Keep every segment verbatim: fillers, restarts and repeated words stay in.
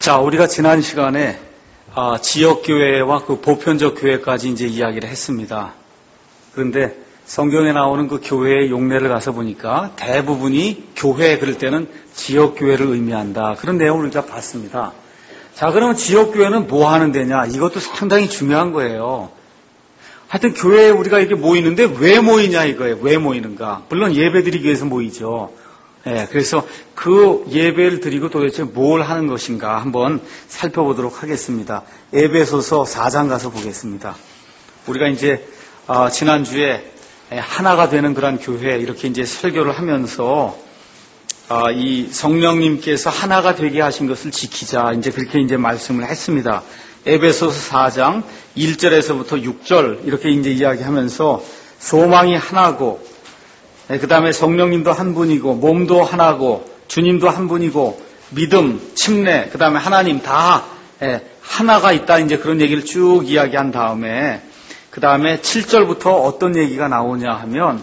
자, 우리가 지난 시간에 아, 지역교회와 그 보편적 교회까지 이제 이야기를 했습니다. 그런데 성경에 나오는 그 교회의 용례를 가서 보니까 대부분이 교회 그럴 때는 지역교회를 의미한다. 그런 내용을 우리가 봤습니다. 자, 그러면 지역교회는 뭐 하는 데냐? 이것도 상당히 중요한 거예요. 하여튼 교회에 우리가 이렇게 모이는데 왜 모이냐 이거예요. 왜 모이는가? 물론 예배 드리기 위해서 모이죠. 예, 그래서 그 예배를 드리고 도대체 뭘 하는 것인가 한번 살펴보도록 하겠습니다. 에베소서 사 장 가서 보겠습니다. 우리가 이제 어, 지난주에 하나가 되는 그런 교회 이렇게 이제 설교를 하면서 어, 이 성령님께서 하나가 되게 하신 것을 지키자 이제 그렇게 이제 말씀을 했습니다. 에베소서 사 장 일 절에서부터 육 절 이렇게 이제 이야기하면서 소망이 하나고, 그 다음에 성령님도 한 분이고, 몸도 하나고, 주님도 한 분이고, 믿음, 침례, 그 다음에 하나님 다 하나가 있다. 이제 그런 얘기를 쭉 이야기한 다음에, 그 다음에 칠 절부터 어떤 얘기가 나오냐 하면,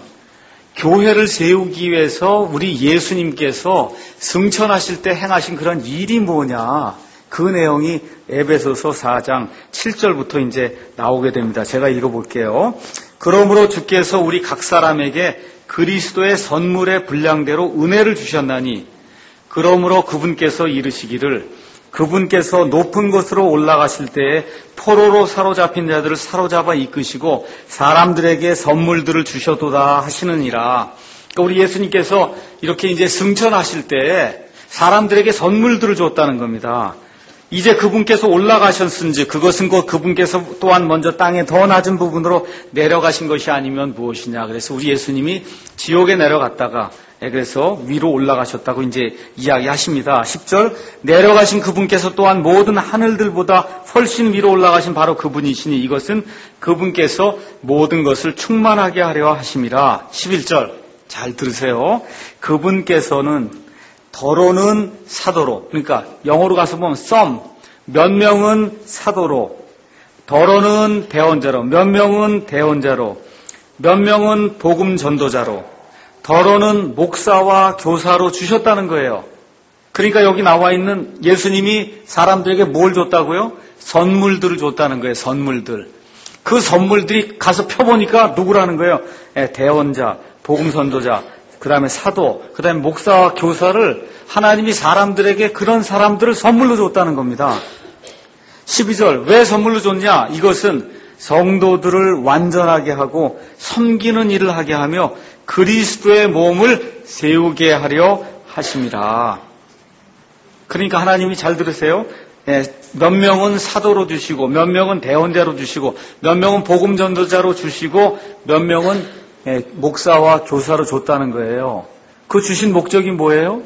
교회를 세우기 위해서 우리 예수님께서 승천하실 때 행하신 그런 일이 뭐냐. 그 내용이 에베소서 사 장 칠 절부터 이제 나오게 됩니다. 제가 읽어볼게요. 그러므로 주께서 우리 각 사람에게 그리스도의 선물의 분량대로 은혜를 주셨나니, 그러므로 그분께서 이르시기를 그분께서 높은 곳으로 올라가실 때에 포로로 사로잡힌 자들을 사로잡아 이끄시고 사람들에게 선물들을 주셔도다 하시느니라. 그러니까 우리 예수님께서 이렇게 이제 승천하실 때에 사람들에게 선물들을 줬다는 겁니다. 이제 그분께서 올라가셨은지 그것은 곧 그분께서 또한 먼저 땅의 더 낮은 부분으로 내려가신 것이 아니면 무엇이냐. 그래서 우리 예수님이 지옥에 내려갔다가 그래서 위로 올라가셨다고 이제 이야기하십니다. 십 절 내려가신 그분께서 또한 모든 하늘들보다 훨씬 위로 올라가신 바로 그분이시니 이것은 그분께서 모든 것을 충만하게 하려 하심이라. 십일 절 잘 들으세요. 그분께서는 더러는 사도로, 그러니까 영어로 가서 보면 some, 몇 명은 사도로, 더러는 대언자로, 몇 명은 대언자로, 몇 명은 복음 전도자로, 더러는 목사와 교사로 주셨다는 거예요. 그러니까 여기 나와 있는 예수님이 사람들에게 뭘 줬다고요? 선물들을 줬다는 거예요. 선물들. 그 선물들이 가서 펴보니까 누구라는 거예요? 대언자, 복음 전도자, 그 다음에 사도, 그 다음에 목사와 교사를 하나님이 사람들에게 그런 사람들을 선물로 줬다는 겁니다. 십이 절 왜 선물로 줬냐? 이것은 성도들을 완전하게 하고 섬기는 일을 하게 하며 그리스도의 몸을 세우게 하려 하심이라. 그러니까 하나님이 잘 들으세요. 몇 명은 사도로 주시고, 몇 명은 대언자로 주시고, 몇 명은 복음 전도자로 주시고, 몇 명은 목사와 교사로 줬다는 거예요. 그 주신 목적이 뭐예요?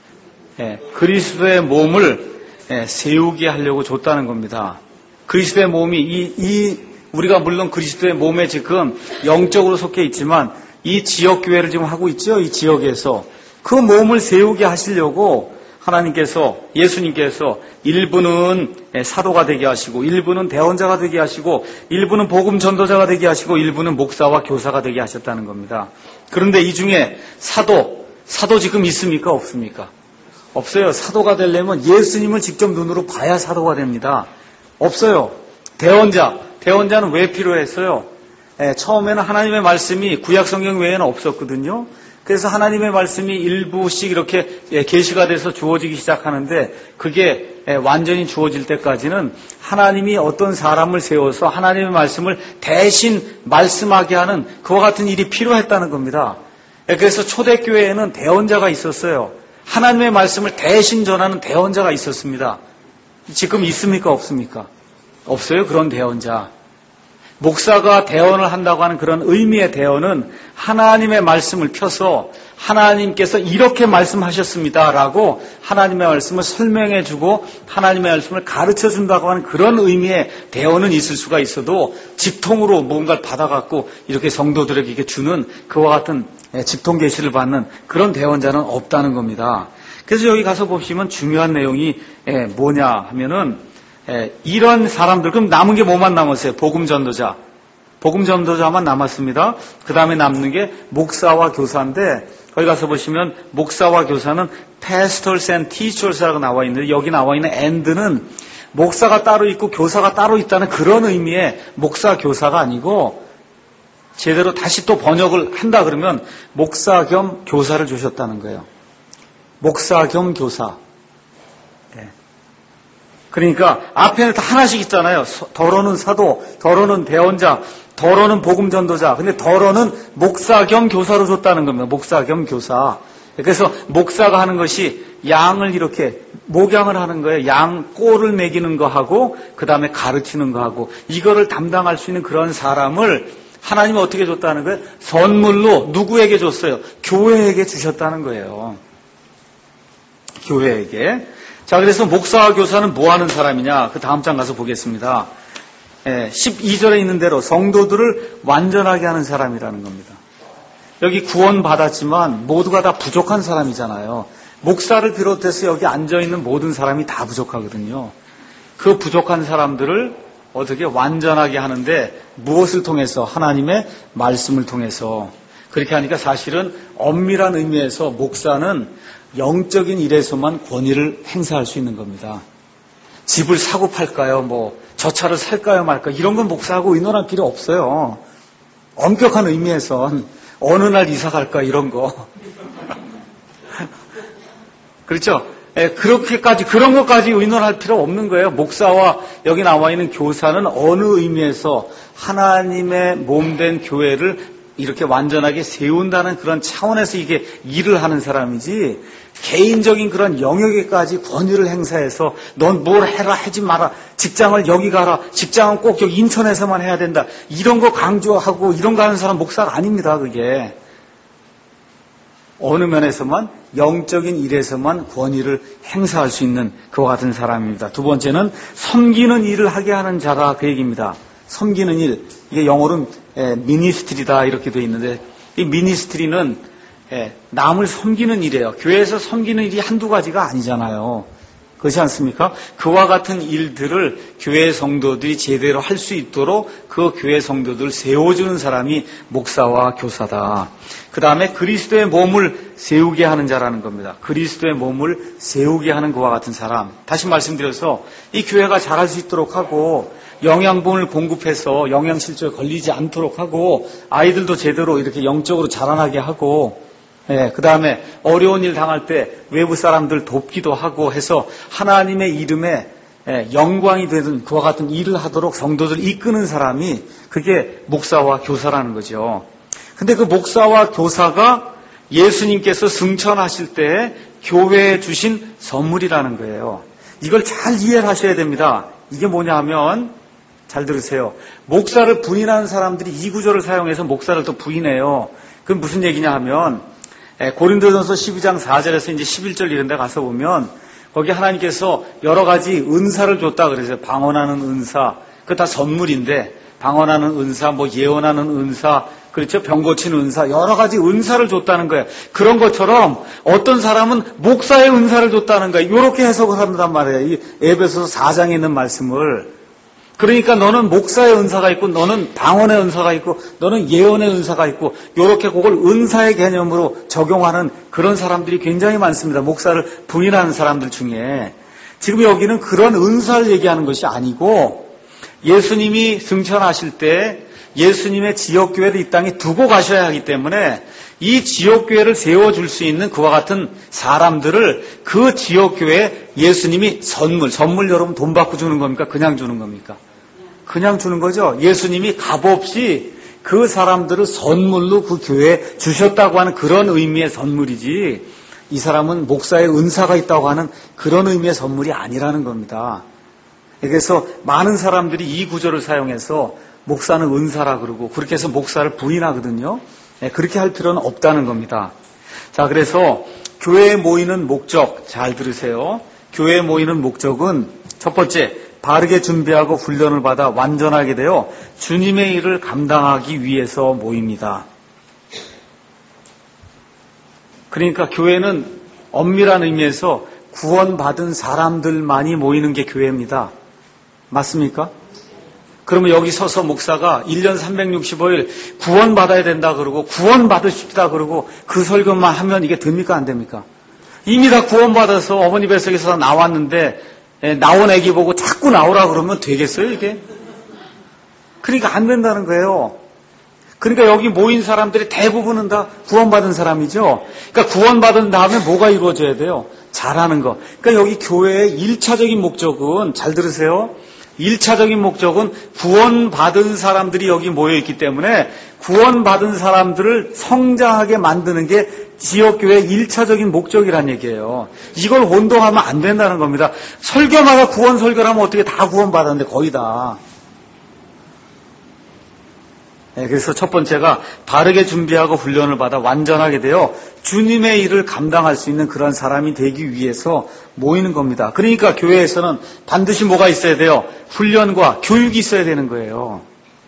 예, 그리스도의 몸을 예, 세우게 하려고 줬다는 겁니다. 그리스도의 몸이 이, 이 우리가 물론 그리스도의 몸에 지금 영적으로 속해 있지만 이 지역교회를 지금 하고 있죠. 이 지역에서 그 몸을 세우게 하시려고 하나님께서, 예수님께서 일부는 사도가 되게 하시고 일부는 대언자가 되게 하시고 일부는 복음 전도자가 되게 하시고 일부는 목사와 교사가 되게 하셨다는 겁니다. 그런데 이 중에 사도, 사도 지금 있습니까? 없습니까? 없어요. 사도가 되려면 예수님을 직접 눈으로 봐야 사도가 됩니다. 없어요. 대언자, 대언자는 왜 필요했어요? 예, 처음에는 하나님의 말씀이 구약 성경 외에는 없었거든요. 그래서 하나님의 말씀이 일부씩 이렇게 계시가 돼서 주어지기 시작하는데 그게 완전히 주어질 때까지는 하나님이 어떤 사람을 세워서 하나님의 말씀을 대신 말씀하게 하는 그와 같은 일이 필요했다는 겁니다. 그래서 초대교회에는 대언자가 있었어요. 하나님의 말씀을 대신 전하는 대언자가 있었습니다. 지금 있습니까? 없습니까? 없어요. 그런 대언자. 목사가 대언을 한다고 하는 그런 의미의 대언은 하나님의 말씀을 펴서 하나님께서 이렇게 말씀하셨습니다라고 하나님의 말씀을 설명해주고 하나님의 말씀을 가르쳐준다고 하는 그런 의미의 대언은 있을 수가 있어도 직통으로 뭔가를 받아갖고 이렇게 성도들에게 이렇게 주는 그와 같은 직통 계시를 받는 그런 대언자는 없다는 겁니다. 그래서 여기 가서 보시면 중요한 내용이 뭐냐 하면은 이런 사람들, 그럼 남은 게 뭐만 남았어요? 복음 전도자, 복음 전도자만 남았습니다. 그 다음에 남는 게 목사와 교사인데 거기 가서 보시면 목사와 교사는 pastors and teachers라고 나와 있는데 여기 나와 있는 and는 목사가 따로 있고 교사가 따로 있다는 그런 의미의 목사 교사가 아니고 제대로 다시 또 번역을 한다 그러면 목사 겸 교사를 주셨다는 거예요. 목사 겸 교사. 네. 그러니까 앞에는 다 하나씩 있잖아요. 더러는 사도, 더러는 대언자, 더러는 복음 전도자. 근데 더러는 목사 겸 교사로 줬다는 겁니다. 목사 겸 교사. 그래서 목사가 하는 것이 양을 이렇게 목양을 하는 거예요. 양 꼴을 먹이는 거 하고 그 다음에 가르치는 거 하고 이거를 담당할 수 있는 그런 사람을 하나님은 어떻게 줬다는 거예요? 선물로 누구에게 줬어요? 교회에게 주셨다는 거예요. 교회에게. 자, 그래서 목사와 교사는 뭐 하는 사람이냐? 그 다음 장 가서 보겠습니다. 예, 십이 절에 있는 대로 성도들을 완전하게 하는 사람이라는 겁니다. 여기 구원 받았지만 모두가 다 부족한 사람이잖아요. 목사를 비롯해서 여기 앉아있는 모든 사람이 다 부족하거든요. 그 부족한 사람들을 어떻게 완전하게 하는데 무엇을 통해서? 하나님의 말씀을 통해서. 그렇게 하니까 사실은 엄밀한 의미에서 목사는 영적인 일에서만 권위를 행사할 수 있는 겁니다. 집을 사고 팔까요? 뭐 저 차를 살까요 말까요? 이런 건 목사하고 의논할 필요 없어요. 엄격한 의미에선 어느 날 이사 갈까 이런 거. 그렇죠? 예, 그렇게까지 그런 것까지 의논할 필요 없는 거예요. 목사와 여기 나와 있는 교사는 어느 의미에서 하나님의 몸된 교회를 이렇게 완전하게 세운다는 그런 차원에서 이게 일을 하는 사람이지 개인적인 그런 영역에까지 권위를 행사해서 넌 뭘 해라 하지 마라 직장을 여기 가라 직장은 꼭 여기 인천에서만 해야 된다 이런 거 강조하고 이런 거 하는 사람 목사가 아닙니다. 그게 어느 면에서만 영적인 일에서만 권위를 행사할 수 있는 그와 같은 사람입니다. 두 번째는 섬기는 일을 하게 하는 자라 그 얘기입니다. 섬기는 일, 이게 영어로는 미니스트리다 이렇게 되어 있는데 이 미니스트리는 남을 섬기는 일이에요. 교회에서 섬기는 일이 한두 가지가 아니잖아요. 그렇지 않습니까? 그와 같은 일들을 교회 성도들이 제대로 할 수 있도록 그 교회 성도들을 세워주는 사람이 목사와 교사다. 그 다음에 그리스도의 몸을 세우게 하는 자라는 겁니다. 그리스도의 몸을 세우게 하는 그와 같은 사람. 다시 말씀드려서 이 교회가 잘할 수 있도록 하고 영양분을 공급해서 영양실조에 걸리지 않도록 하고 아이들도 제대로 이렇게 영적으로 자라나게 하고 예, 그 다음에 어려운 일 당할 때 외부 사람들 돕기도 하고 해서 하나님의 이름에 예, 영광이 되는 그와 같은 일을 하도록 성도들 이끄는 사람이 그게 목사와 교사라는 거죠. 근데 그 목사와 교사가 예수님께서 승천하실 때 교회에 주신 선물이라는 거예요. 이걸 잘 이해를 하셔야 됩니다. 이게 뭐냐 하면 잘 들으세요. 목사를 부인하는 사람들이 이 구절을 사용해서 목사를 또 부인해요. 그건 무슨 얘기냐 하면 고린도전서 십이 장 사 절에서 이제 십일 절 이런 데 가서 보면 거기 하나님께서 여러 가지 은사를 줬다 그러세요. 방언하는 은사. 그거 다 선물인데 방언하는 은사, 뭐 예언하는 은사, 그렇죠? 병 고치는 은사, 여러 가지 은사를 줬다는 거예요. 그런 것처럼 어떤 사람은 목사의 은사를 줬다는 거예요. 이렇게 해석을 한단 말이에요. 이 에베소서 사 장에 있는 말씀을. 그러니까 너는 목사의 은사가 있고 너는 방언의 은사가 있고 너는 예언의 은사가 있고 이렇게 그걸 은사의 개념으로 적용하는 그런 사람들이 굉장히 많습니다. 목사를 부인하는 사람들 중에. 지금 여기는 그런 은사를 얘기하는 것이 아니고 예수님이 승천하실 때 예수님의 지역교회를 이 땅에 두고 가셔야 하기 때문에 이 지역교회를 세워줄 수 있는 그와 같은 사람들을 그 지역교회에 예수님이 선물, 선물 여러분 돈 받고 주는 겁니까? 그냥 주는 겁니까? 그냥 주는 거죠. 예수님이 값없이 그 사람들을 선물로 그 교회에 주셨다고 하는 그런 의미의 선물이지 이 사람은 목사의 은사가 있다고 하는 그런 의미의 선물이 아니라는 겁니다. 그래서 많은 사람들이 이 구절을 사용해서 목사는 은사라 그러고 그렇게 해서 목사를 부인하거든요. 그렇게 할 필요는 없다는 겁니다. 자, 그래서 교회에 모이는 목적 잘 들으세요. 교회에 모이는 목적은 첫 번째 바르게 준비하고 훈련을 받아 완전하게 되어 주님의 일을 감당하기 위해서 모입니다. 그러니까 교회는 엄밀한 의미에서 구원받은 사람들만이 모이는 게 교회입니다. 맞습니까? 그러면 여기 서서 목사가 일 년 삼백육십오 일 구원받아야 된다 그러고 구원받으십시다 그러고 그 설교만 하면 이게 됩니까 안 됩니까? 이미 다 구원받아서 어머니 뱃속에서 나왔는데 나온 애기 보고 자꾸 나오라 그러면 되겠어요 이게? 그러니까 안 된다는 거예요. 그러니까 여기 모인 사람들이 대부분은 다 구원받은 사람이죠. 그러니까 구원받은 다음에 뭐가 이루어져야 돼요? 잘하는 거. 그러니까 여기 교회의 일차적인 목적은, 잘 들으세요. 일차적인 목적은 구원받은 사람들이 여기 모여있기 때문에 구원받은 사람들을 성장하게 만드는 게 지역교회의 일차적인 목적이란 얘기예요. 이걸 혼동하면 안 된다는 겁니다. 설교마다 구원 설교를 하면 어떻게 다 구원받았는데 거의 다. 네, 그래서 첫 번째가 바르게 준비하고 훈련을 받아 완전하게 되어 주님의 일을 감당할 수 있는 그런 사람이 되기 위해서 모이는 겁니다. 그러니까 교회에서는 반드시 뭐가 있어야 돼요? 훈련과 교육이 있어야 되는 거예요.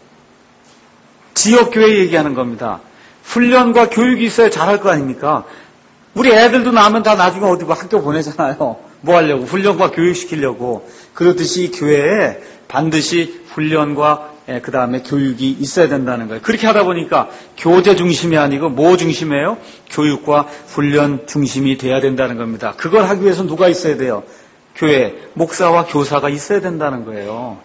지역교회 얘기하는 겁니다. 훈련과 교육이 있어야 잘할 거 아닙니까? 우리 애들도 나면 다 나중에 어디 학교 보내잖아요. 뭐 하려고? 훈련과 교육시키려고. 그렇듯이 교회에 반드시 훈련과 예, 그 다음에 교육이 있어야 된다는 거예요. 그렇게 하다 보니까 교제 중심이 아니고 뭐 중심이에요? 교육과 훈련 중심이 돼야 된다는 겁니다. 그걸 하기 위해서 누가 있어야 돼요? 교회, 목사와 교사가 있어야 된다는 거예요.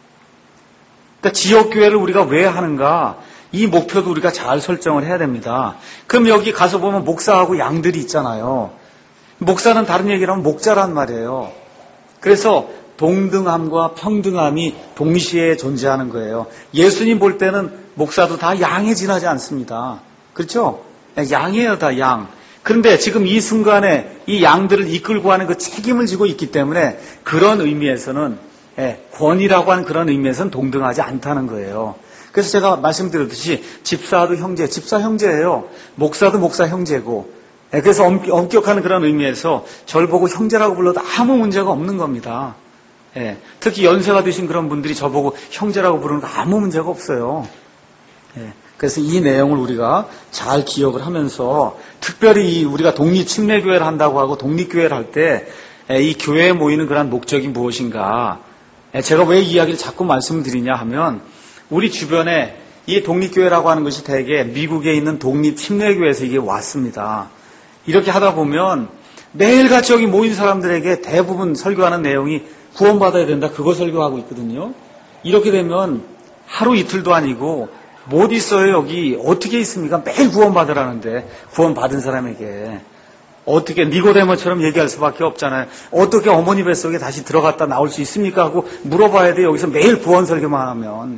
그러니까 지역교회를 우리가 왜 하는가? 이 목표도 우리가 잘 설정을 해야 됩니다. 그럼 여기 가서 보면 목사하고 양들이 있잖아요. 목사는 다른 얘기를 하면 목자란 말이에요. 그래서 동등함과 평등함이 동시에 존재하는 거예요. 예수님 볼 때는 목사도 다 양에 지나지 않습니다. 그렇죠? 양이에요, 다 양. 그런데 지금 이 순간에 이 양들을 이끌고 하는 그 책임을 지고 있기 때문에 그런 의미에서는 권위라고 하는 그런 의미에서는 동등하지 않다는 거예요. 그래서 제가 말씀드렸듯이 집사도 형제, 집사 형제예요. 목사도 목사 형제고. 그래서 엄격한 그런 의미에서 저를 보고 형제라고 불러도 아무 문제가 없는 겁니다. 예, 특히 연세가 드신 그런 분들이 저보고 형제라고 부르는 거 아무 문제가 없어요. 예, 그래서 이 내용을 우리가 잘 기억을 하면서 특별히 이 우리가 독립침례교회를 한다고 하고 독립교회를 할 때 이 교회에 모이는 그런 목적이 무엇인가? 예, 제가 왜 이 이야기를 자꾸 말씀드리냐 하면 우리 주변에 이 독립교회라고 하는 것이 대개 미국에 있는 독립침례교회에서 이게 왔습니다. 이렇게 하다 보면 매일같이 여기 모인 사람들에게 대부분 설교하는 내용이 구원받아야 된다. 그거 설교하고 있거든요. 이렇게 되면 하루 이틀도 아니고 못 있어요. 여기 어떻게 있습니까? 매일 구원받으라는데 구원받은 사람에게 어떻게 니고데모처럼 얘기할 수밖에 없잖아요. 어떻게 어머니 뱃속에 다시 들어갔다 나올 수 있습니까? 하고 물어봐야 돼요. 여기서 매일 구원 설교만 하면.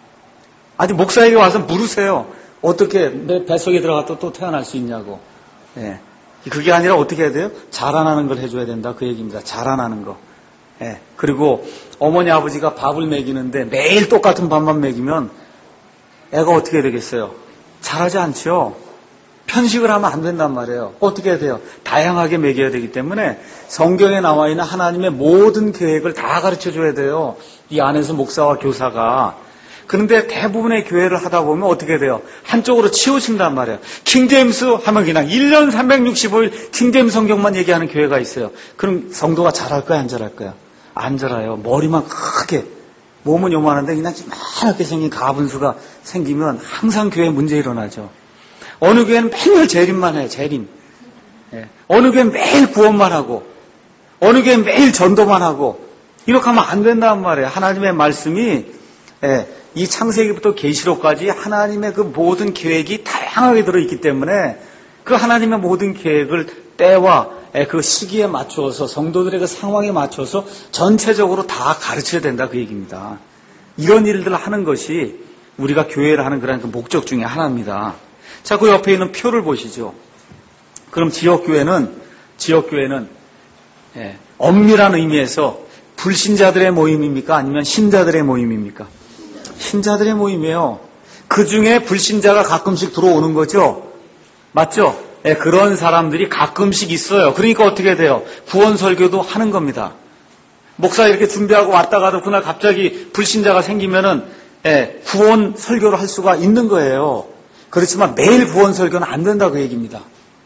아니 목사에게 와서 물으세요. 어떻게 내 뱃속에 들어갔다 또 태어날 수 있냐고. 예. 그게 아니라 어떻게 해야 돼요? 자라나는 걸 해줘야 된다. 그 얘기입니다. 자라나는 거. 예, 그리고 어머니 아버지가 밥을 먹이는데 매일 똑같은 밥만 먹이면 애가 어떻게 되겠어요? 잘하지 않죠? 편식을 하면 안 된단 말이에요. 어떻게 해야 돼요? 다양하게 먹여야 되기 때문에 성경에 나와 있는 하나님의 모든 계획을 다 가르쳐줘야 돼요. 이 안에서 목사와 교사가. 그런데 대부분의 교회를 하다 보면 어떻게 돼요? 한쪽으로 치우친단 말이에요. 킹제임스 하면 그냥 일 년 삼백육십오 일 킹제임스 성경만 얘기하는 교회가 있어요. 그럼 성도가 잘할까요? 안 잘할까요? 안 자라요. 머리만 크게, 몸은 요만한데 그냥 이만하게 생긴 가분수가 생기면 항상 교회에 문제 일어나죠. 어느 교회는 맨날 재림만 해요. 재림. 예. 어느 교회는 매일 구원만 하고 어느 교회는 매일 전도만 하고 이렇게 하면 안 된단 말이에요. 하나님의 말씀이 예, 이 창세기부터 계시록까지 하나님의 그 모든 계획이 다양하게 들어있기 때문에 그 하나님의 모든 계획을 때와 그 시기에 맞춰서 성도들의 그 상황에 맞춰서 전체적으로 다 가르쳐야 된다 그 얘기입니다. 이런 일들을 하는 것이 우리가 교회를 하는 그런 그 목적 중에 하나입니다. 자, 그 옆에 있는 표를 보시죠. 그럼 지역교회는 지역교회는 예, 엄밀한 의미에서 불신자들의 모임입니까? 아니면 신자들의 모임입니까? 신자들의 모임이에요. 그 중에 불신자가 가끔씩 들어오는 거죠. 맞죠? 네, 그런 사람들이 가끔씩 있어요. 그러니까 어떻게 돼요? 구원 설교도 하는 겁니다. 목사 이렇게 준비하고 왔다 가도 그날 갑자기 불신자가 생기면은 네, 구원 설교를 할 수가 있는 거예요. 그렇지만 매일 구원 설교는 안 된다 그 얘기입니다.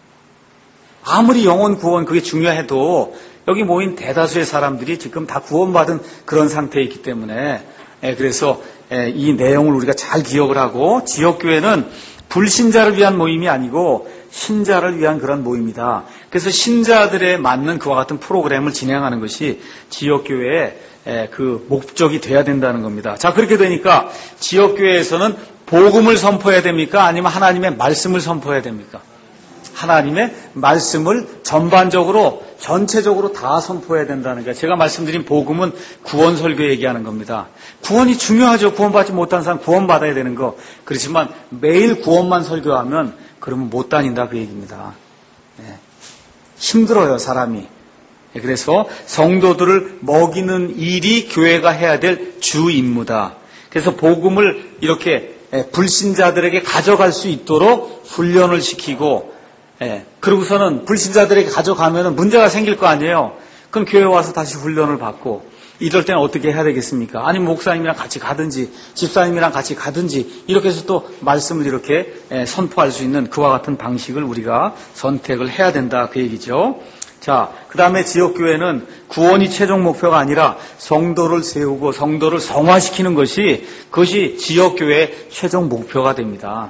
아무리 영혼 구원 그게 중요해도 여기 모인 대다수의 사람들이 지금 다 구원받은 그런 상태에 있기 때문에 예, 그래서 이 내용을 우리가 잘 기억을 하고, 지역교회는 불신자를 위한 모임이 아니고 신자를 위한 그런 모임이다. 그래서 신자들에 맞는 그와 같은 프로그램을 진행하는 것이 지역교회의 그 목적이 돼야 된다는 겁니다. 자, 그렇게 되니까 지역교회에서는 복음을 선포해야 됩니까? 아니면 하나님의 말씀을 선포해야 됩니까? 하나님의 말씀을 전반적으로, 전체적으로 다 선포해야 된다는 거예요. 제가 말씀드린 복음은 구원 설교 얘기하는 겁니다. 구원이 중요하죠. 구원받지 못한 사람 구원받아야 되는 거. 그렇지만 매일 구원만 설교하면 그러면 못 다닌다 그 얘기입니다. 네. 힘들어요, 사람이. 그래서 성도들을 먹이는 일이 교회가 해야 될 주 임무다. 그래서 복음을 이렇게 불신자들에게 가져갈 수 있도록 훈련을 시키고, 예, 그러고서는 불신자들에게 가져가면 문제가 생길 거 아니에요. 그럼 교회 와서 다시 훈련을 받고, 이럴 때는 어떻게 해야 되겠습니까? 아니면 목사님이랑 같이 가든지 집사님이랑 같이 가든지 이렇게 해서 또 말씀을 이렇게 선포할 수 있는 그와 같은 방식을 우리가 선택을 해야 된다 그 얘기죠. 자, 그 다음에 지역교회는 구원이 최종 목표가 아니라 성도를 세우고 성도를 성화시키는 것이, 그것이 지역교회의 최종 목표가 됩니다.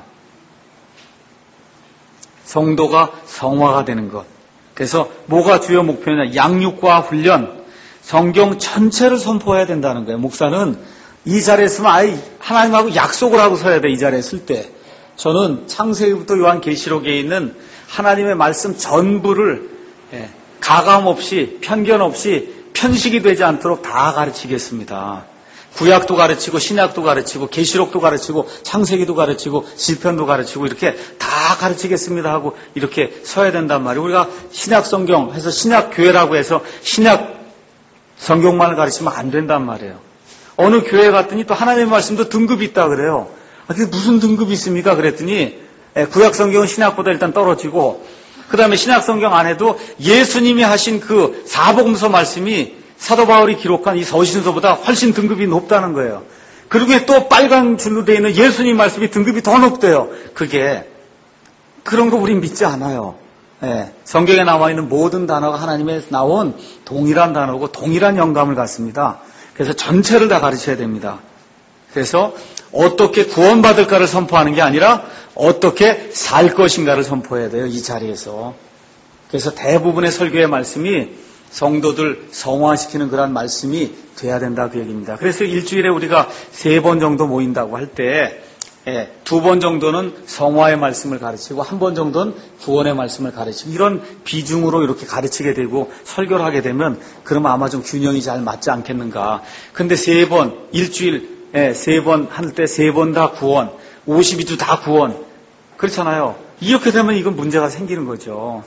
성도가 성화가 되는 것. 그래서 뭐가 주요 목표냐? 양육과 훈련, 성경 전체를 선포해야 된다는 거예요. 목사는 이 자리에 서면 아예 하나님하고 약속을 하고 서야 돼. 이 자리에 설 때. 저는 창세기부터 요한계시록에 있는 하나님의 말씀 전부를 가감 없이, 편견 없이 편식이 되지 않도록 다 가르치겠습니다. 구약도 가르치고 신약도 가르치고 계시록도 가르치고 창세기도 가르치고 시편도 가르치고 이렇게 다 가르치겠습니다 하고 이렇게 서야 된단 말이에요. 우리가 신약 성경 해서 신약 교회라고 해서 신약 성경만을 가르치면 안 된단 말이에요. 어느 교회 갔더니 또 하나님의 말씀도 등급이 있다 그래요. 아, 그게 무슨 등급이 있습니까? 그랬더니 구약 성경은 신약보다 일단 떨어지고, 그 다음에 신약 성경 안에도 예수님이 하신 그 사복음서 말씀이 사도 바울이 기록한 이 서신서보다 훨씬 등급이 높다는 거예요. 그리고 또 빨간 줄로 되어 있는 예수님 말씀이 등급이 더 높대요. 그게 그런 거 우린 믿지 않아요. 예, 성경에 나와 있는 모든 단어가 하나님의 나온 동일한 단어고 동일한 영감을 갖습니다. 그래서 전체를 다 가르쳐야 됩니다. 그래서 어떻게 구원받을까를 선포하는 게 아니라 어떻게 살 것인가를 선포해야 돼요, 이 자리에서. 그래서 대부분의 설교의 말씀이 성도들 성화시키는 그런 말씀이 돼야 된다 그 얘기입니다. 그래서 일주일에 우리가 세 번 정도 모인다고 할 때 두 번 정도는 성화의 말씀을 가르치고 한 번 정도는 구원의 말씀을 가르치고, 이런 비중으로 이렇게 가르치게 되고 설교를 하게 되면 그러면 아마 좀 균형이 잘 맞지 않겠는가. 근데 세 번, 일주일 세 번 할 때 세 번 다 구원, 오십이 주 다 구원, 그렇잖아요. 이렇게 되면 이건 문제가 생기는 거죠.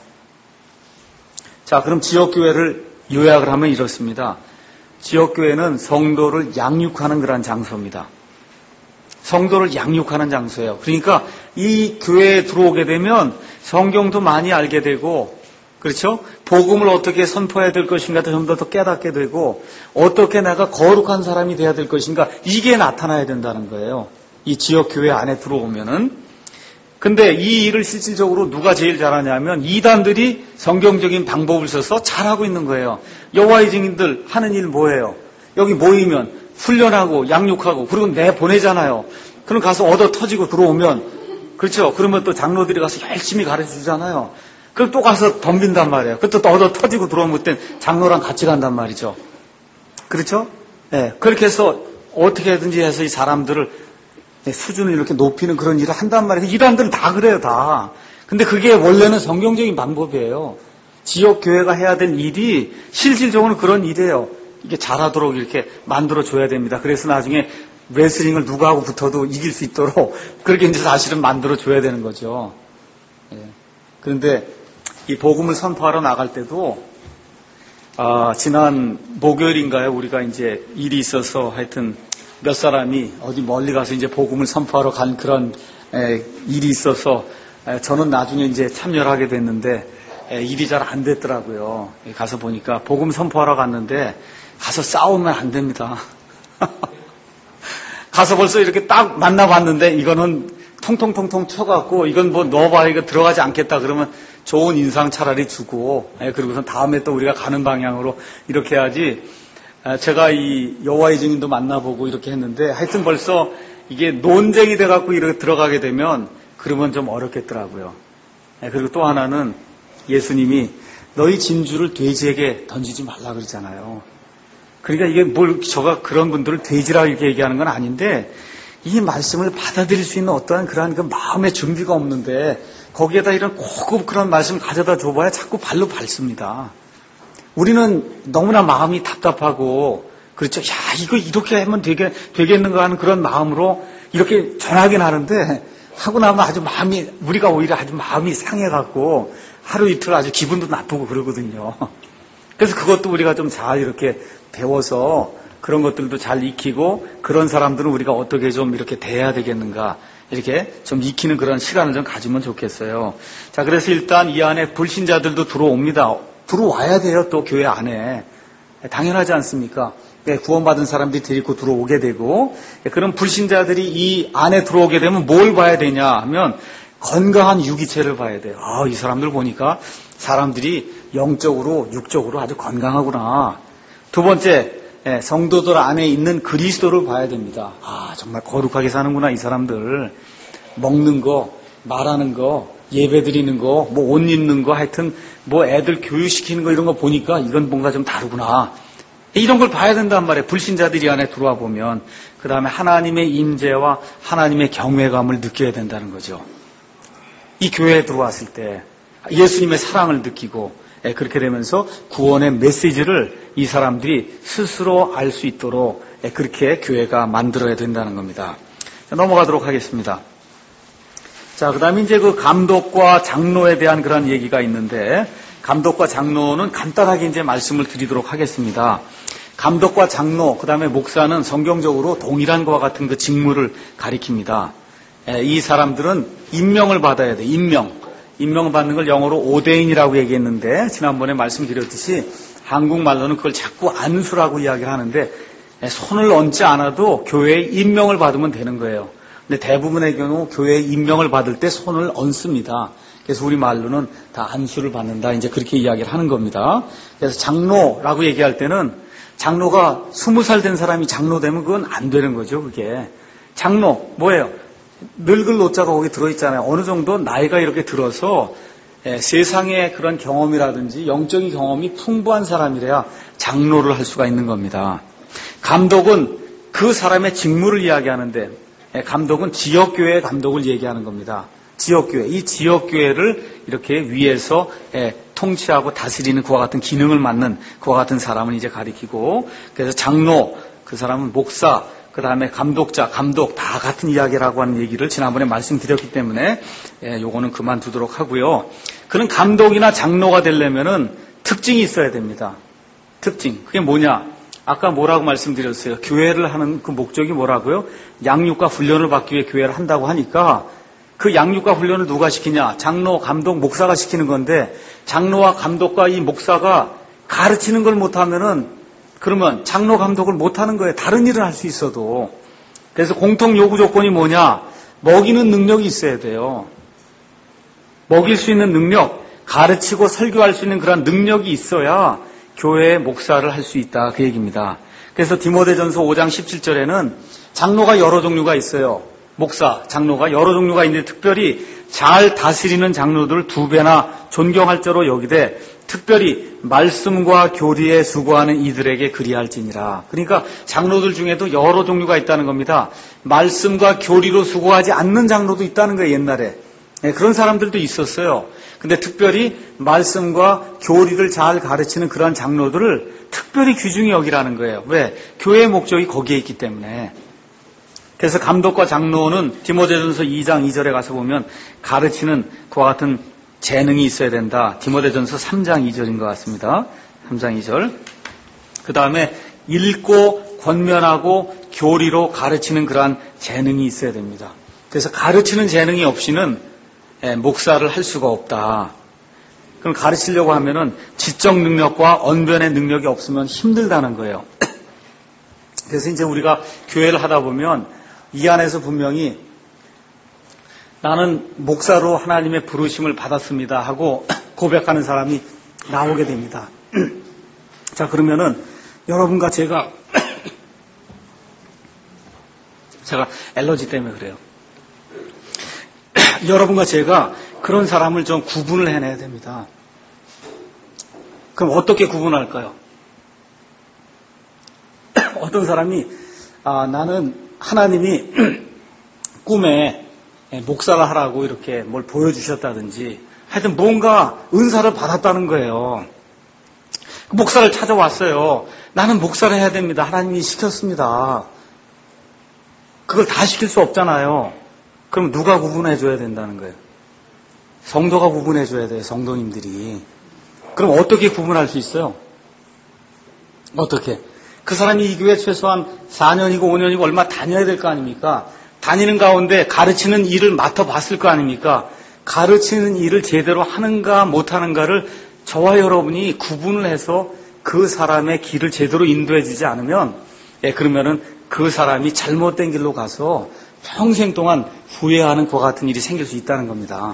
자, 그럼 지역교회를 요약을 하면 이렇습니다. 지역교회는 성도를 양육하는 그런 장소입니다. 성도를 양육하는 장소예요. 그러니까 이 교회에 들어오게 되면 성경도 많이 알게 되고, 그렇죠? 복음을 어떻게 선포해야 될 것인가 좀 더 깨닫게 되고, 어떻게 내가 거룩한 사람이 돼야 될 것인가, 이게 나타나야 된다는 거예요. 이 지역교회 안에 들어오면은. 근데 이 일을 실질적으로 누가 제일 잘하냐면 이단들이 성경적인 방법을 써서 잘하고 있는 거예요. 여호와의 증인들 하는 일 뭐예요? 여기 모이면 훈련하고 양육하고 그리고 내보내잖아요. 그럼 가서 얻어 터지고 들어오면, 그렇죠? 그러면 또 장로들이 가서 열심히 가르쳐주잖아요. 그럼 또 가서 덤빈단 말이에요. 그또 또 얻어 터지고 들어오면 그때 장로랑 같이 간단 말이죠. 그렇죠? 네, 그렇게 해서 어떻게든지 해서 이 사람들을 수준을 이렇게 높이는 그런 일을 한단 말이에요. 이단들은 다 그래요, 다. 근데 그게 원래는 성경적인 방법이에요. 지역교회가 해야 될 일이 실질적으로는 그런 일이에요. 이게 잘하도록 이렇게 만들어줘야 됩니다. 그래서 나중에 레슬링을 누구하고 붙어도 이길 수 있도록 그렇게 이제 사실은 만들어줘야 되는 거죠. 예. 그런데 이 복음을 선포하러 나갈 때도, 아, 지난 목요일인가요? 우리가 이제 일이 있어서 하여튼 몇 사람이 어디 멀리 가서 이제 복음을 선포하러 간 그런 에, 일이 있어서 에, 저는 나중에 이제 참여를 하게 됐는데 에, 일이 잘 안 됐더라고요. 가서 보니까 복음 선포하러 갔는데 가서 싸우면 안 됩니다. 가서 벌써 이렇게 딱 만나봤는데 이거는 통통통통 쳐갖고 이건 뭐 넣어봐 이거 들어가지 않겠다 그러면 좋은 인상 차라리 주고, 에, 그리고선 다음에 또 우리가 가는 방향으로 이렇게 해야지. 제가 이 여호와의 증인도 만나보고 이렇게 했는데 하여튼 벌써 이게 논쟁이 돼갖고 이렇게 들어가게 되면 그러면 좀 어렵겠더라고요. 그리고 또 하나는 예수님이 너희 진주를 돼지에게 던지지 말라 그러잖아요. 그러니까 이게 뭘 저가 그런 분들을 돼지라 이렇게 얘기하는 건 아닌데 이 말씀을 받아들일 수 있는 어떠한 그러한 그 마음의 준비가 없는데 거기에다 이런 고급 그런 말씀 가져다 줘봐야 자꾸 발로 밟습니다. 우리는 너무나 마음이 답답하고 그렇죠. 야 이거 이렇게 하면 되게, 되겠는가 하는 그런 마음으로 이렇게 전하긴 하는데 하고 나면 아주 마음이 우리가 오히려 아주 마음이 상해갖고 하루 이틀 아주 기분도 나쁘고 그러거든요. 그래서 그것도 우리가 좀 잘 이렇게 배워서 그런 것들도 잘 익히고 그런 사람들은 우리가 어떻게 좀 이렇게 대해야 되겠는가 이렇게 좀 익히는 그런 시간을 좀 가지면 좋겠어요. 자, 그래서 일단 이 안에 불신자들도 들어옵니다. 들어와야 돼요. 또 교회 안에. 당연하지 않습니까? 구원받은 사람들이 데리고 들어오게 되고 그런 불신자들이 이 안에 들어오게 되면 뭘 봐야 되냐 하면 건강한 유기체를 봐야 돼요. 아, 이 사람들 보니까 사람들이 영적으로 육적으로 아주 건강하구나. 두 번째, 성도들 안에 있는 그리스도를 봐야 됩니다. 아, 정말 거룩하게 사는구나 이 사람들. 먹는 거, 말하는 거, 예배 드리는 거, 뭐 옷 입는 거, 하여튼 뭐 애들 교육시키는 거 이런 거 보니까 이건 뭔가 좀 다르구나. 이런 걸 봐야 된단 말이에요. 불신자들이 안에 들어와 보면. 그 다음에 하나님의 임재와 하나님의 경외감을 느껴야 된다는 거죠. 이 교회에 들어왔을 때 예수님의 사랑을 느끼고 그렇게 되면서 구원의 메시지를 이 사람들이 스스로 알 수 있도록 그렇게 교회가 만들어야 된다는 겁니다. 넘어가도록 하겠습니다. 자, 그 다음에 이제 그 감독과 장로에 대한 그런 얘기가 있는데 감독과 장로는 간단하게 이제 말씀을 드리도록 하겠습니다. 감독과 장로, 그 다음에 목사는 성경적으로 동일한 것과 같은 그 직무를 가리킵니다. 이 사람들은 임명을 받아야 돼. 임명. 임명을 받는 걸 영어로 오데인이라고 얘기했는데 지난번에 말씀드렸듯이 한국말로는 그걸 자꾸 안수라고 이야기를 하는데 손을 얹지 않아도 교회에 임명을 받으면 되는 거예요. 근데 대부분의 경우 교회에 임명을 받을 때 손을 얹습니다. 그래서 우리말로는 다 안수를 받는다. 이제 그렇게 이야기를 하는 겁니다. 그래서 장로라고 얘기할 때는 장로가 스무 살 된 사람이 장로 되면 그건 안 되는 거죠. 그게. 장로 뭐예요? 늙을 노자가 거기 들어있잖아요. 어느 정도 나이가 이렇게 들어서 예, 세상의 그런 경험이라든지 영적인 경험이 풍부한 사람이래야 장로를 할 수가 있는 겁니다. 감독은 그 사람의 직무를 이야기하는데 예, 감독은 지역교회의 감독을 얘기하는 겁니다. 지역교회. 이 지역교회를 이렇게 위에서 예, 통치하고 다스리는 그와 같은 기능을 맡는 그와 같은 사람을 이제 가리키고 그래서 장로, 그 사람은 목사, 그 다음에 감독자, 감독 다 같은 이야기라고 하는 얘기를 지난번에 말씀드렸기 때문에 예, 요거는 그만두도록 하고요. 그런 감독이나 장로가 되려면은 특징이 있어야 됩니다. 특징. 그게 뭐냐? 아까 뭐라고 말씀드렸어요? 교회를 하는 그 목적이 뭐라고요? 양육과 훈련을 받기 위해 교회를 한다고 하니까 그 양육과 훈련을 누가 시키냐? 장로, 감독, 목사가 시키는 건데 장로와 감독과 이 목사가 가르치는 걸 못하면은 그러면 장로 감독을 못하는 거예요. 다른 일을 할 수 있어도. 그래서 공통 요구 조건이 뭐냐? 먹이는 능력이 있어야 돼요. 먹일 수 있는 능력, 가르치고 설교할 수 있는 그런 능력이 있어야 교회의 목사를 할 수 있다. 그 얘기입니다. 그래서 디모데전서 오 장 십칠 절에는 장로가 여러 종류가 있어요. 목사, 장로가 여러 종류가 있는데 특별히 잘 다스리는 장로들을 두 배나 존경할 자로 여기되 특별히 말씀과 교리에 수고하는 이들에게 그리할지니라. 그러니까 장로들 중에도 여러 종류가 있다는 겁니다. 말씀과 교리로 수고하지 않는 장로도 있다는 거예요. 옛날에. 네, 그런 사람들도 있었어요. 근데 특별히 말씀과 교리를 잘 가르치는 그런 장로들을 특별히 귀중히 여기라는 거예요. 왜? 교회의 목적이 거기에 있기 때문에. 그래서 감독과 장로는 디모데전서 이 장 이 절에 가서 보면 가르치는 그와 같은 재능이 있어야 된다. 디모데전서 삼 장 이 절인 것 같습니다. 삼 장 이 절. 그 다음에 읽고 권면하고 교리로 가르치는 그러한 재능이 있어야 됩니다. 그래서 가르치는 재능이 없이는 목사를 할 수가 없다. 그럼 가르치려고 하면은 지적 능력과 언변의 능력이 없으면 힘들다는 거예요. 그래서 이제 우리가 교회를 하다 보면 이 안에서 분명히 나는 목사로 하나님의 부르심을 받았습니다 하고 고백하는 사람이 나오게 됩니다. 자, 그러면은 여러분과 제가 제가 엘러지 때문에 그래요. 여러분과 제가 그런 사람을 좀 구분을 해내야 됩니다. 그럼 어떻게 구분할까요? 어떤 사람이 아, 나는 하나님이 꿈에 목사를 하라고 이렇게 뭘 보여주셨다든지 하여튼 뭔가 은사를 받았다는 거예요. 목사를 찾아왔어요. 나는 목사를 해야 됩니다. 하나님이 시켰습니다. 그걸 다 시킬 수 없잖아요. 그럼 누가 구분해 줘야 된다는 거예요? 성도가 구분해 줘야 돼요. 성도님들이. 그럼 어떻게 구분할 수 있어요? 어떻게? 그 사람이 이 교회 최소한 사 년이고 오 년이고 얼마 다녀야 될 거 아닙니까? 다니는 가운데 가르치는 일을 맡아봤을 거 아닙니까? 가르치는 일을 제대로 하는가 못하는가를 저와 여러분이 구분을 해서 그 사람의 길을 제대로 인도해 주지 않으면, 예, 그러면은 그 사람이 잘못된 길로 가서 평생 동안 후회하는 그와 같은 일이 생길 수 있다는 겁니다.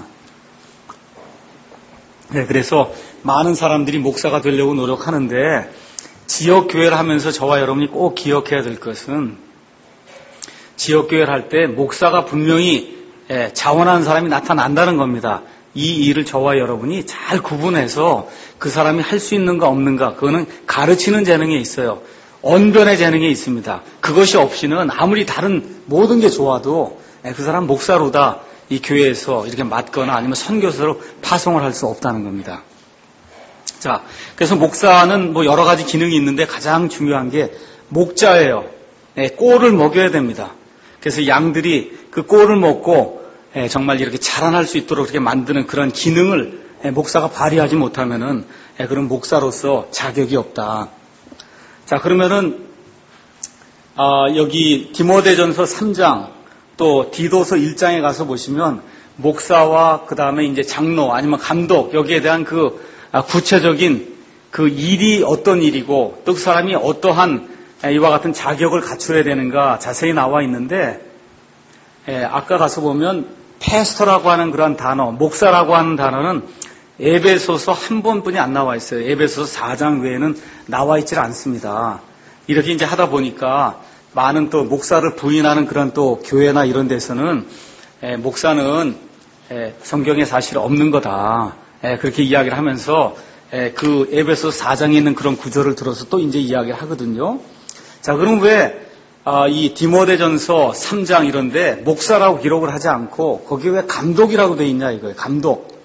네, 그래서 많은 사람들이 목사가 되려고 노력하는데 지역교회를 하면서 저와 여러분이 꼭 기억해야 될 것은 지역교회를 할 때 목사가 분명히 자원하는 사람이 나타난다는 겁니다. 이 일을 저와 여러분이 잘 구분해서 그 사람이 할 수 있는가 없는가, 그거는 가르치는 재능에 있어요. 언변의 재능에 있습니다. 그것이 없이는 아무리 다른 모든 게 좋아도 그 사람 목사로다 이 교회에서 이렇게 맡거나 아니면 선교사로 파송을 할 수 없다는 겁니다. 자, 그래서 목사는 뭐 여러 가지 기능이 있는데 가장 중요한 게 목자예요. 네, 꼴을 먹여야 됩니다. 그래서 양들이 그 꼴을 먹고 예, 정말 이렇게 자라날 수 있도록 이렇게 만드는 그런 기능을 예, 목사가 발휘하지 못하면은 예, 그런 목사로서 자격이 없다. 자, 그러면은 아, 여기 디모데전서 삼 장 또 디도서 일 장에 가서 보시면 목사와 그 다음에 이제 장로 아니면 감독 여기에 대한 그 아, 구체적인 그 일이 어떤 일이고 또 그 사람이 어떠한 이와 같은 자격을 갖춰야 되는가 자세히 나와 있는데 예, 아까 가서 보면 패스터라고 하는 그런 단어, 목사라고 하는 단어는 에베소서 한 번뿐이 안 나와 있어요. 에베소서 사 장 외에는 나와 있질 않습니다. 이렇게 이제 하다 보니까 많은 또 목사를 부인하는 그런 또 교회나 이런 데서는 예, 목사는 예, 성경에 사실 없는 거다. 예, 그렇게 이야기를 하면서 예, 그 에베소서 사 장에 있는 그런 구절을 들어서 또 이제 이야기를 하거든요. 자, 그럼 왜 아, 이 디모데전서 삼 장 이런데 목사라고 기록을 하지 않고 거기에 왜 감독이라고 돼 있냐 이거예요. 감독.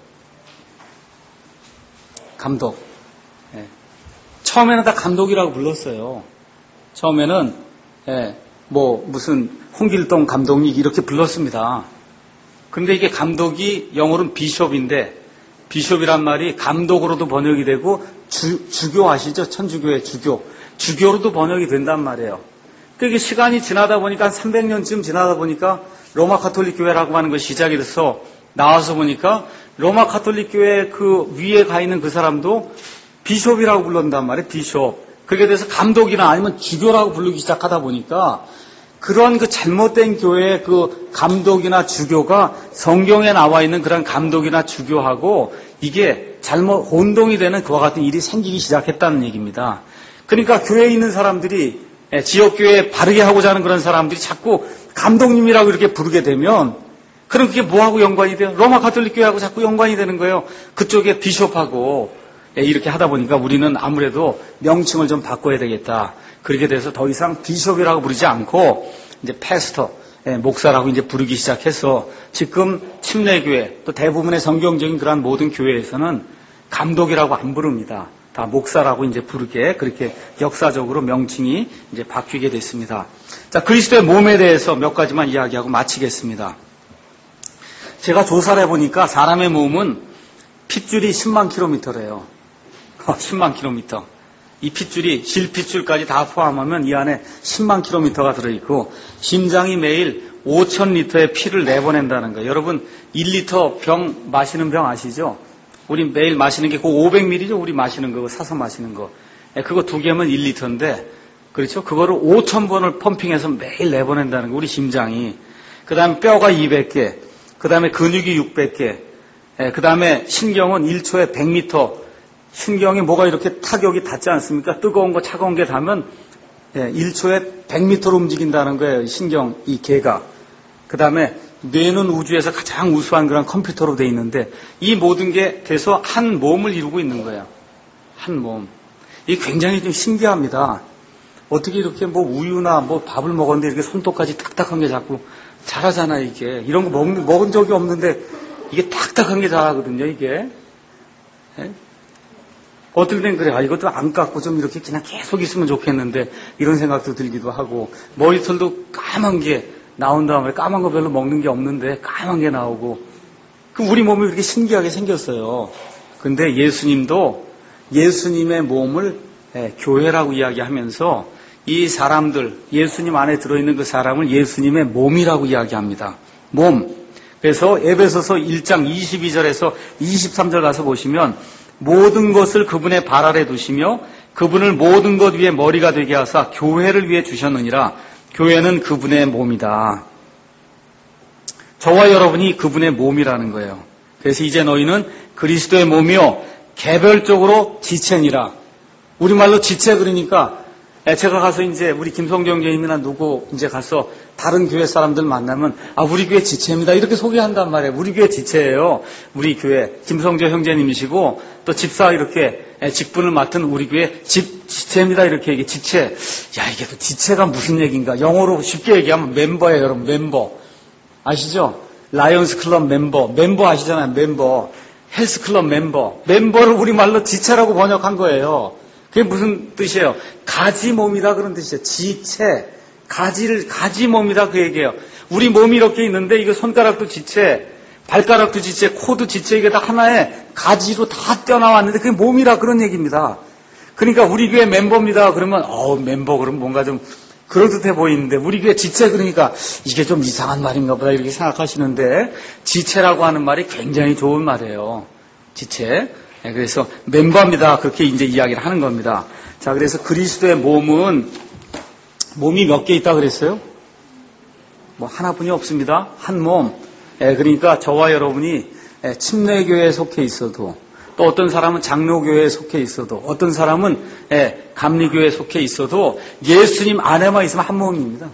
감독. 예. 처음에는 다 감독이라고 불렀어요. 처음에는 예, 뭐 무슨 홍길동 감독님 이렇게 불렀습니다. 근데 이게 감독이 영어로는 비숍인데 비숍이란 말이 감독으로도 번역이 되고 주, 주교 아시죠? 천주교의 주교. 주교로도 번역이 된단 말이에요. 그게 시간이 지나다 보니까 한 삼백 년쯤 지나다 보니까 로마 가톨릭 교회라고 하는 것이 시작이 돼서 나와서 보니까 로마 가톨릭 교회 그 위에 가 있는 그 사람도 비숍이라고 불른단 말이에요. 비숍. 그렇게 돼서 감독이나 아니면 주교라고 부르기 시작하다 보니까 그런 그 잘못된 교회의 그 감독이나 주교가 성경에 나와 있는 그런 감독이나 주교하고 이게 잘못 혼동이 되는 그와 같은 일이 생기기 시작했다는 얘기입니다. 그러니까 교회에 있는 사람들이 지역교회 바르게 하고자 하는 그런 사람들이 자꾸 감독님이라고 이렇게 부르게 되면 그럼 그게 뭐하고 연관이 돼요? 로마 가톨릭 교회하고 자꾸 연관이 되는 거예요. 그쪽에 비숍하고 이렇게 하다 보니까 우리는 아무래도 명칭을 좀 바꿔야 되겠다. 그렇게 돼서 더 이상 비숍이라고 부르지 않고 이제 패스터, 목사라고 이제 부르기 시작해서 지금 침례교회 또 대부분의 성경적인 그러한 모든 교회에서는 감독이라고 안 부릅니다. 다 목사라고 이제 부르게 그렇게 역사적으로 명칭이 이제 바뀌게 됐습니다. 자, 그리스도의 몸에 대해서 몇 가지만 이야기하고 마치겠습니다. 제가 조사를 해보니까 사람의 몸은 핏줄이 십만 킬로미터래요. 십만 킬로미터. 이 핏줄이 실핏줄까지 다 포함하면 이 안에 십만 킬로미터가 들어있고 심장이 매일 오천 리터의 피를 내보낸다는 거예요. 여러분 일 리터 병 마시는 병 아시죠? 우리 매일 마시는 게 그 오백 밀리리터죠. 우리 마시는 거 사서 마시는 거. 그거 두 개면 일 리터인데 그렇죠? 그거를 오천 번을 펌핑해서 매일 내보낸다는 거. 우리 심장이. 그 다음에 뼈가 이백 개. 그 다음에 근육이 육백 개. 그 다음에 신경은 일 초에 백 미터 신경에 뭐가 이렇게 타격이 닿지 않습니까? 뜨거운 거 차가운 게 닿으면 일 초에 백 미터로 움직인다는 거예요. 신경, 이 개가. 그 다음에 뇌는 우주에서 가장 우수한 그런 컴퓨터로 돼 있는데 이 모든 게 돼서 한 몸을 이루고 있는 거예요. 한 몸. 이게 굉장히 좀 신기합니다. 어떻게 이렇게 뭐 우유나 뭐 밥을 먹었는데 이렇게 손톱까지 딱딱한 게 자꾸 자라잖아, 이게. 이런 거 먹, 먹은 적이 없는데 이게 딱딱한 게 자라거든요, 이게. 예? 어떨 땐 그래, 아, 이것도 안 깎고 좀 이렇게 그냥 계속 있으면 좋겠는데 이런 생각도 들기도 하고 머리털도 까만 게 나온 다음에 까만 거 별로 먹는 게 없는데 까만 게 나오고 그럼 우리 몸이 이렇게 신기하게 생겼어요. 근데 예수님도 예수님의 몸을 예, 교회라고 이야기하면서 이 사람들, 예수님 안에 들어있는 그 사람을 예수님의 몸이라고 이야기합니다. 몸. 그래서 에베소서 일 장 이십이 절에서 이십삼 절 가서 보시면 모든 것을 그분의 발 아래 두시며 그분을 모든 것 위에 머리가 되게 하사 교회를 위해 주셨느니라. 교회는 그분의 몸이다. 저와 여러분이 그분의 몸이라는 거예요. 그래서 이제 너희는 그리스도의 몸이요 개별적으로 지체니라. 우리말로 지체 그러니까 제가 가서 이제 우리 김성경 교님이나 누구 이제 가서 다른 교회 사람들 만나면 아 우리 교회 지체입니다 이렇게 소개한단 말이에요. 우리 교회 지체예요. 우리 교회 김성조 형제님이시고 또 집사 이렇게 직분을 맡은 우리 교회 집 지체입니다 이렇게 얘기 지체. 야 이게 또 지체가 무슨 얘기인가? 영어로 쉽게 얘기하면 멤버예요, 여러분. 멤버 아시죠? 라이언스 클럽 멤버 멤버 아시잖아요. 멤버 헬스 클럽 멤버 멤버를 우리말로 지체라고 번역한 거예요. 그게 무슨 뜻이에요? 가지 몸이다 그런 뜻이에요. 지체, 가지를 가지 몸이다 그 얘기예요. 우리 몸이 이렇게 있는데 이거 손가락도 지체, 발가락도 지체, 코도 지체 이게 다 하나의 가지로 다 떼어나왔는데 그게 몸이라 그런 얘기입니다. 그러니까 우리 교회 멤버입니다. 그러면 어 멤버 그러면 뭔가 좀 그럴듯해 보이는데 우리 교회 지체 그러니까 이게 좀 이상한 말인가 보다 이렇게 생각하시는데 지체라고 하는 말이 굉장히 좋은 말이에요. 지체. 네, 그래서 멤버입니다. 그렇게 이제 이야기를 하는 겁니다. 자, 그래서 그리스도의 몸은 몸이 몇 개 있다 그랬어요? 뭐 하나뿐이 없습니다. 한 몸. 예, 그러니까 저와 여러분이 예, 침례교회에 속해 있어도 또 어떤 사람은 장로교회에 속해 있어도 어떤 사람은 예, 감리교회에 속해 있어도 예수님 안에만 있으면 한 몸입니다.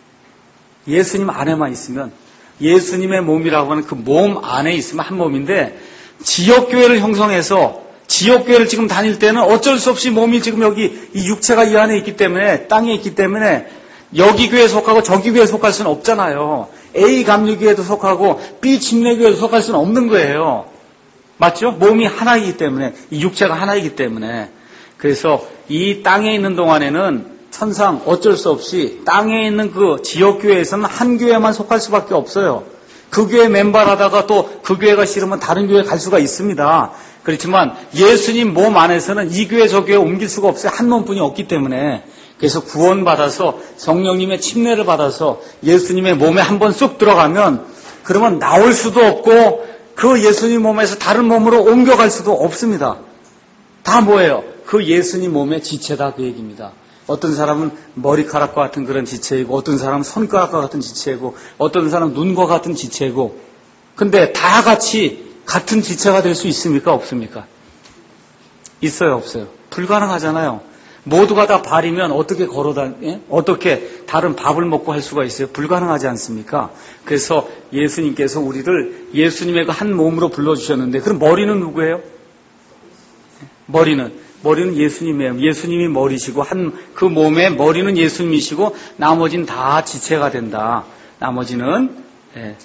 예수님 안에만 있으면 예수님의 몸이라고 하는 그 몸 안에 있으면 한 몸인데 지역교회를 형성해서 지역교회를 지금 다닐 때는 어쩔 수 없이 몸이 지금 여기 이 육체가 이 안에 있기 때문에 땅에 있기 때문에 여기 교회에 속하고 저기 교회에 속할 수는 없잖아요. A 감리교회도 속하고 B 침례교회도 속할 수는 없는 거예요. 맞죠? 몸이 하나이기 때문에 이 육체가 하나이기 때문에 그래서 이 땅에 있는 동안에는 천상 어쩔 수 없이 땅에 있는 그 지역교회에서는 한 교회만 속할 수밖에 없어요. 그 교회 멤버라다가 또 그 교회가 싫으면 다른 교회 갈 수가 있습니다. 그렇지만 예수님 몸 안에서는 이 교회 저 교회 옮길 수가 없어요. 한 몸뿐이 없기 때문에. 그래서 구원받아서 성령님의 침례를 받아서 예수님의 몸에 한번 쑥 들어가면 그러면 나올 수도 없고 그 예수님 몸에서 다른 몸으로 옮겨갈 수도 없습니다. 다 뭐예요? 그 예수님 몸의 지체다 그 얘기입니다. 어떤 사람은 머리카락과 같은 그런 지체이고 어떤 사람은 손가락과 같은 지체이고 어떤 사람은 눈과 같은 지체이고 근데 다 같이 같은 지체가 될 수 있습니까? 없습니까? 있어요? 없어요? 불가능하잖아요. 모두가 다 발이면 어떻게 걸어다, 예? 어떻게 다른 밥을 먹고 할 수가 있어요? 불가능하지 않습니까? 그래서 예수님께서 우리를 예수님의 그 한 몸으로 불러주셨는데 그럼 머리는 누구예요? 머리는 머리는 예수님이에요. 예수님이 머리시고 한 그 몸의 머리는 예수님이시고 나머지는 다 지체가 된다. 나머지는 예.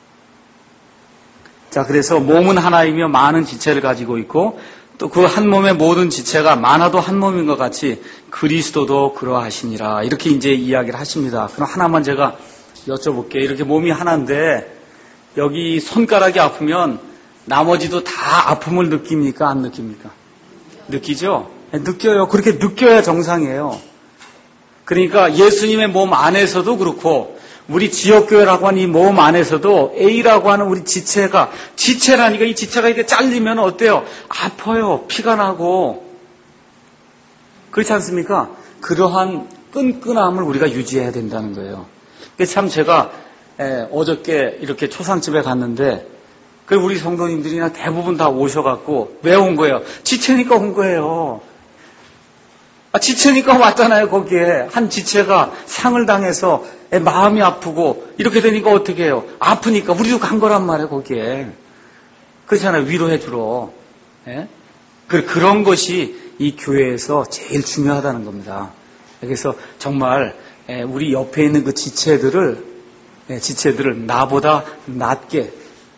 자 그래서 몸은 하나이며 많은 지체를 가지고 있고 또 그 한 몸의 모든 지체가 많아도 한 몸인 것 같이 그리스도도 그러하시니라 이렇게 이제 이야기를 하십니다. 그럼 하나만 제가 여쭤볼게요. 이렇게 몸이 하나인데 여기 손가락이 아프면 나머지도 다 아픔을 느낍니까? 안 느낍니까? 느끼죠? 네, 느껴요. 그렇게 느껴야 정상이에요. 그러니까 예수님의 몸 안에서도 그렇고 우리 지역교회라고 하는 이 몸 안에서도 A라고 하는 우리 지체가 지체라니까 이 지체가 이렇게 잘리면 어때요? 아파요. 피가 나고 그렇지 않습니까? 그러한 끈끈함을 우리가 유지해야 된다는 거예요. 참 제가 에, 어저께 이렇게 초상집에 갔는데 그 우리 성도님들이나 대부분 다 오셔갖고 왜 온 거예요? 지체니까 온 거예요. 아, 지체니까 왔잖아요. 거기에 한 지체가 상을 당해서 마음이 아프고 이렇게 되니까 어떻게 해요? 아프니까 우리도 간 거란 말이에요. 거기에 그렇잖아요. 위로해 주러. 예? 그런 것이 이 교회에서 제일 중요하다는 겁니다. 그래서 정말 우리 옆에 있는 그 지체들을 지체들을 나보다 낮게,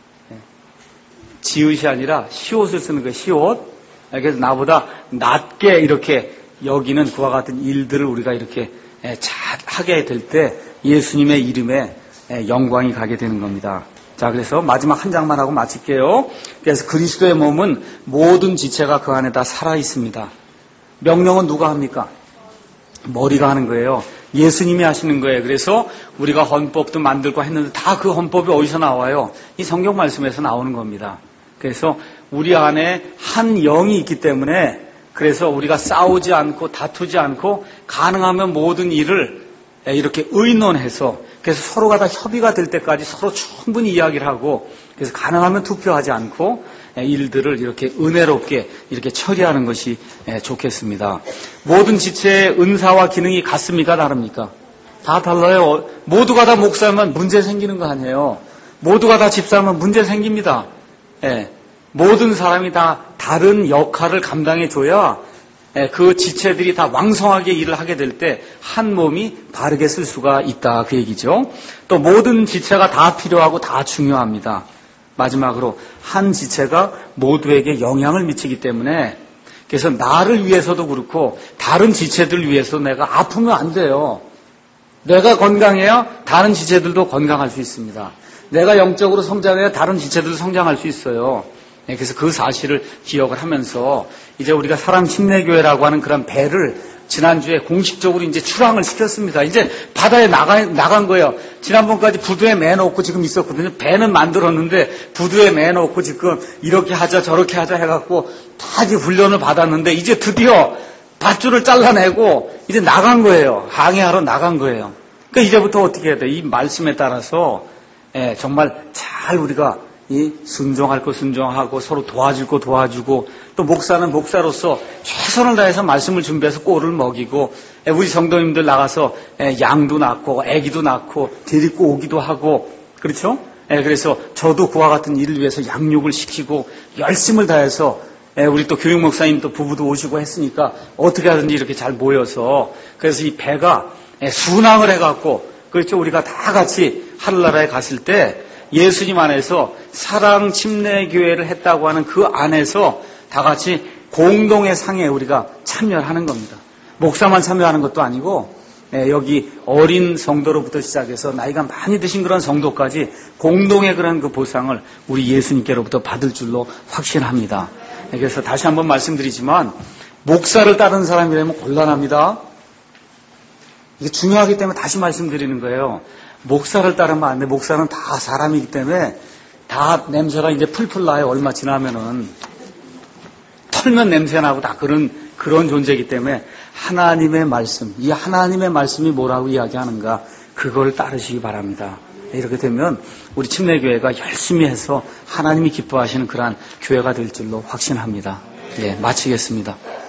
지읒이 아니라 시옷을 쓰는 거예요. 시옷. 그래서 나보다 낮게 이렇게 여기는 그와 같은 일들을 우리가 이렇게 잘 하게 될 때 예수님의 이름에 영광이 가게 되는 겁니다. 자, 그래서 마지막 한 장만 하고 마칠게요. 그래서 그리스도의 몸은 모든 지체가 그 안에 다 살아 있습니다. 명령은 누가 합니까? 머리가 하는 거예요. 예수님이 하시는 거예요. 그래서 우리가 헌법도 만들고 했는데 다 그 헌법이 어디서 나와요? 이 성경 말씀에서 나오는 겁니다. 그래서 우리 안에 한 영이 있기 때문에 그래서 우리가 싸우지 않고 다투지 않고 가능하면 모든 일을 이렇게 의논해서 그래서 서로가 다 협의가 될 때까지 서로 충분히 이야기를 하고 그래서 가능하면 투표하지 않고 일들을 이렇게 은혜롭게 이렇게 처리하는 것이 좋겠습니다. 모든 지체의 은사와 기능이 같습니까? 다릅니까? 다 달라요. 모두가 다 목사면 문제 생기는 거 아니에요. 모두가 다 집사면 문제 생깁니다. 예. 모든 사람이 다 다른 역할을 감당해 줘야 그 지체들이 다 왕성하게 일을 하게 될 때 한 몸이 바르게 쓸 수가 있다 그 얘기죠. 또 모든 지체가 다 필요하고 다 중요합니다. 마지막으로 한 지체가 모두에게 영향을 미치기 때문에 그래서 나를 위해서도 그렇고 다른 지체들 위해서 내가 아프면 안 돼요. 내가 건강해야 다른 지체들도 건강할 수 있습니다. 내가 영적으로 성장해야 다른 지체들도 성장할 수 있어요. 그래서 그 사실을 기억을 하면서 이제 우리가 사랑 침례교회라고 하는 그런 배를 지난주에 공식적으로 이제 출항을 시켰습니다. 이제 바다에 나가, 나간 거예요. 지난번까지 부두에 매놓고 지금 있었거든요. 배는 만들었는데 부두에 매놓고 지금 이렇게 하자 저렇게 하자 해갖고 다 이제 훈련을 받았는데 이제 드디어 밧줄을 잘라내고 이제 나간 거예요. 항해하러 나간 거예요. 그러니까 이제부터 어떻게 해야 돼? 이 말씀에 따라서 예, 정말 잘 우리가 이 순종할 거 순종하고 서로 도와줄 거 도와주고 또 목사는 목사로서 최선을 다해서 말씀을 준비해서 꼴을 먹이고 우리 성도님들 나가서 양도 낳고 아기도 낳고 데리고 오기도 하고 그렇죠? 그래서 저도 그와 같은 일을 위해서 양육을 시키고 열심을 다해서 우리 또 교육 목사님 또 부부도 오시고 했으니까 어떻게 하든지 이렇게 잘 모여서 그래서 이 배가 순항을 해갖고 그렇죠? 우리가 다 같이 하늘나라에 갔을 때 예수님 안에서 사랑 침례교회를 했다고 하는 그 안에서 다 같이 공동의 상에 우리가 참여하는 겁니다. 목사만 참여하는 것도 아니고 여기 어린 성도로부터 시작해서 나이가 많이 드신 그런 성도까지 공동의 그런 그 보상을 우리 예수님께로부터 받을 줄로 확신합니다. 그래서 다시 한번 말씀드리지만 목사를 따르는 사람이라면 곤란합니다. 이게 중요하기 때문에 다시 말씀드리는 거예요. 목사를 따르면 안 돼. 목사는 다 사람이기 때문에 다 냄새가 이제 풀풀 나요. 얼마 지나면은. 털면 냄새 나고 다 그런, 그런 존재이기 때문에 하나님의 말씀, 이 하나님의 말씀이 뭐라고 이야기하는가, 그걸 따르시기 바랍니다. 이렇게 되면 우리 침례교회가 열심히 해서 하나님이 기뻐하시는 그러한 교회가 될 줄로 확신합니다. 예, 마치겠습니다.